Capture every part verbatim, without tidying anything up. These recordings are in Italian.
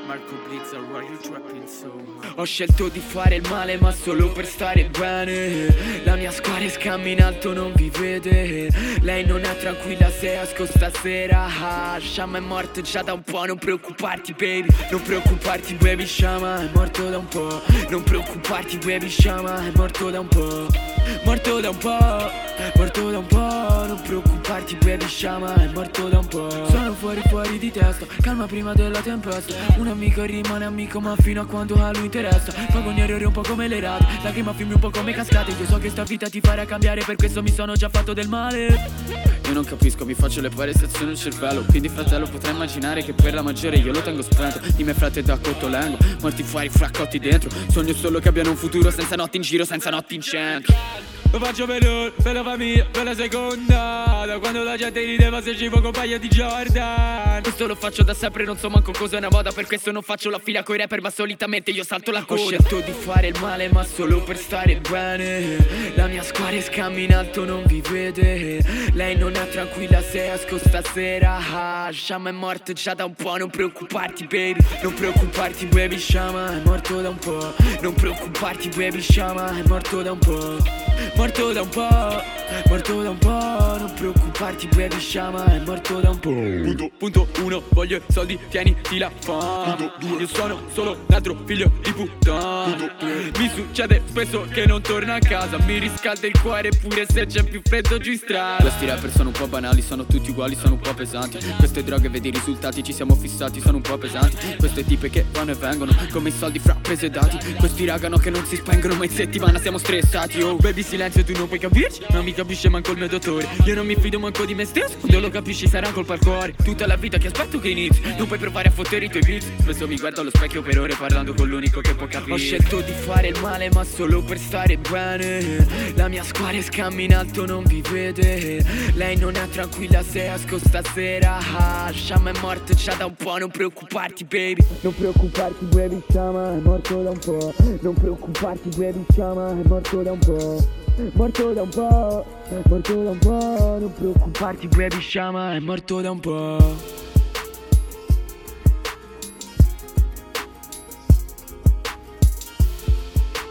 Marco Blizza, why you trapping so hard? Ho scelto di fare il male ma solo per stare bene. La mia squadra scamma in alto, non vi vede. Lei non è tranquilla se esco stasera. ah, Shama è morto già da un po', non preoccuparti baby. Non preoccuparti baby, Shama è morto da un po'. Non preoccuparti baby, Shama è morto da un po'. Morto da un po', morto da un po'. Non preoccuparti baby, Shama è morto da un po'. Sono fuori fuori di testa, calma prima della tempesta. Un amico rimane amico ma fino a quando a lui interessa. Pago ogni errore un po' come le rate, lacrima film un po' come cascate. Io so che sta vita ti farà cambiare, per questo mi sono già fatto del male. Io non capisco, mi faccio le pari stazioni nel cervello. Quindi fratello potrai immaginare che per la maggiore io lo tengo spento. Di me frate da cottolengo, morti fuori fraccotti dentro. Sogno solo che abbiano un futuro senza notti in giro, senza notti in centro. Lo faccio per lui, per la famiglia, per la seconda. Da quando la gente rideva se ci con paia di Jordan. Questo lo faccio da sempre, non so manco cosa è una moda. Per questo non faccio la fila coi rapper, ma solitamente io salto la coda. Ho scelto di fare il male ma solo per stare bene. La mia squadra scamma in alto, non vi vede. Lei non è tranquilla se esco stasera. ah, Shama è morto già da un po', non preoccuparti baby. Non preoccuparti baby, Shama è morto da un po'. Non preoccuparti baby, Shama è morto da un po'. Morto da un po', morto da un po'. Non preoccuparti baby, Shama è morto da un po'. Punto, punto uno, voglio i soldi, tieniti la fama. Io sono solo un altro figlio di puttana. Mi succede spesso che non torno a casa. Mi riscalda il cuore pure se c'è più freddo giù in strada. Questi rapper sono un po' banali, sono tutti uguali, sono un po' pesanti. Queste droghe vedi i risultati, ci siamo fissati, sono un po' pesanti. Queste tipe che vanno e vengono come i soldi fra prese e dati. Questi ragano che non si spengono ma in settimana siamo stressati. Oh baby silenzio, tu non puoi capirci, non mi capisce manco il mio dottore. Io non mi fido manco di me stesso, quando lo capisci sarà colpa al cuore. Tutta la vita che aspetto che inizi, non puoi provare a fottere i tuoi vizi. Spesso mi guardo allo specchio per ore parlando con l'unico che può capire. Ho scelto di fare il male ma solo per stare bene. La mia squadra scamma in alto, non vi vede. Lei non è tranquilla se esco stasera. ah, Shama è morto già da un po', non preoccuparti baby. Non preoccuparti baby, Shama è morto da un po'. Non preoccuparti baby, Shama è morto da un po'. Morto da un po', morto da un po'. Non preoccuparti baby, Shama è morto da un po'.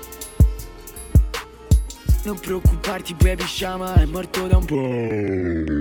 Non preoccuparti baby, Shama è morto da un po'.